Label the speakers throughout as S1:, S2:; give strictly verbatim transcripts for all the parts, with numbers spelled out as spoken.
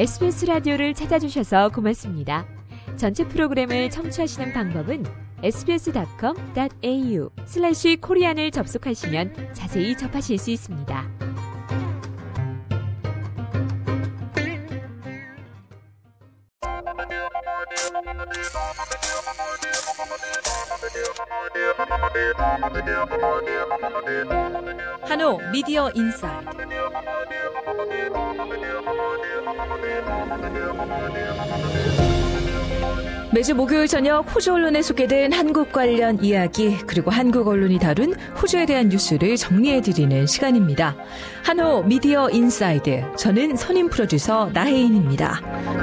S1: 에스비에스 라디오를 찾아주셔서 고맙습니다. 전체 프로그램을 청취하시는 방법은 에스비에스닷컴 닷 에이유 슬래시 코리안을 접속하시면 자세히 접하실 수 있습니다.
S2: 한호 미디어 인사이드. 매주 목요일 저녁 호주 언론에 소개된 한국 관련 이야기, 그리고 한국 언론이 다룬 호주에 대한 뉴스를 정리해드리는 시간입니다. 한호 미디어 인사이드, 저는 선임 프로듀서 나혜인입니다.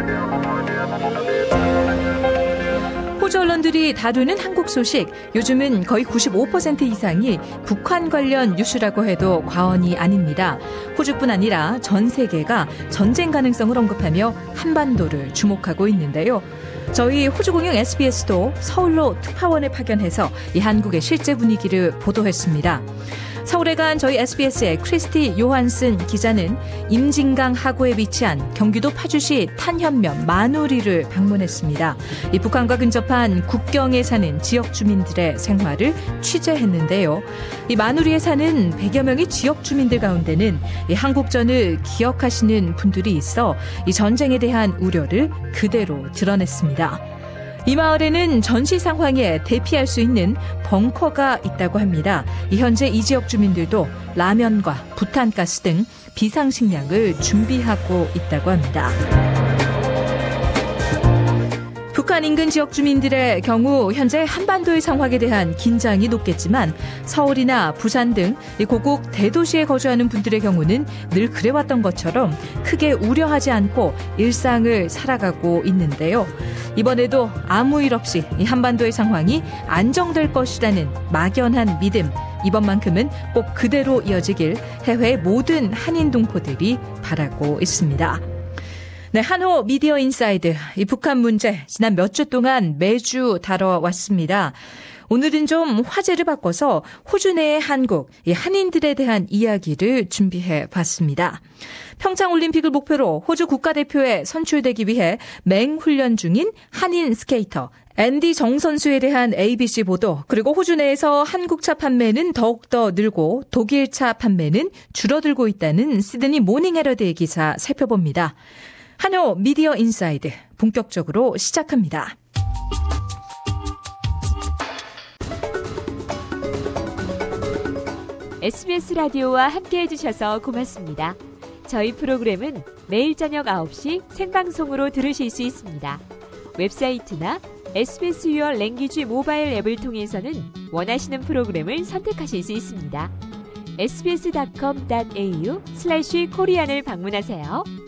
S2: 호주 언론들이 다루는 한국 소식, 요즘은 거의 구십오 퍼센트 이상이 북한 관련 뉴스라고 해도 과언이 아닙니다. 호주뿐 아니라 전 세계가 전쟁 가능성을 언급하며 한반도를 주목하고 있는데요. 저희 호주공영 에스비에스도 서울로 특파원을 파견해서 이 한국의 실제 분위기를 보도했습니다. 서울에 간 저희 에스비에스의 크리스티 요한슨 기자는 임진강 하구에 위치한 경기도 파주시 탄현면 마누리를 방문했습니다. 이 북한과 근접한 국경에 사는 지역 주민들의 생활을 취재했는데요. 이 마누리에 사는 백여 명의 지역 주민들 가운데는 이 한국전을 기억하시는 분들이 있어 이 전쟁에 대한 우려를 그대로 드러냈습니다. 이 마을에는 전시 상황에 대피할 수 있는 벙커가 있다고 합니다. 현재 이 지역 주민들도 라면과 부탄가스 등 비상식량을 준비하고 있다고 합니다. 북한 인근 지역 주민들의 경우 현재 한반도의 상황에 대한 긴장이 높겠지만 서울이나 부산 등 고국 대도시에 거주하는 분들의 경우는 늘 그래왔던 것처럼 크게 우려하지 않고 일상을 살아가고 있는데요. 이번에도 아무 일 없이 이 한반도의 상황이 안정될 것이라는 막연한 믿음, 이번만큼은 꼭 그대로 이어지길 해외의 모든 한인 동포들이 바라고 있습니다. 네, 한호 미디어 인사이드, 이 북한 문제 지난 몇 주 동안 매주 다뤄왔습니다. 오늘은 좀 화제를 바꿔서 호주 내의 한국, 이 한인들에 대한 이야기를 준비해봤습니다. 평창올림픽을 목표로 호주 국가대표에 선출되기 위해 맹훈련 중인 한인 스케이터 앤디 정 선수에 대한 에이비씨 보도, 그리고 호주 내에서 한국차 판매는 더욱더 늘고 독일차 판매는 줄어들고 있다는 시드니 모닝헤럴드의 기사 살펴봅니다. 한호 미디어 인사이드 본격적으로 시작합니다.
S1: 에스비에스 라디오와 함께해 주셔서 고맙습니다. 저희 프로그램은 매일 저녁 아홉 시 생방송으로 들으실 수 있습니다. 웹사이트나 에스비에스 유어 랭귀지 모바일 앱을 통해서는 원하시는 프로그램을 선택하실 수 있습니다. 에스비에스닷컴 닷 에이유 슬래시 코리안을 방문하세요.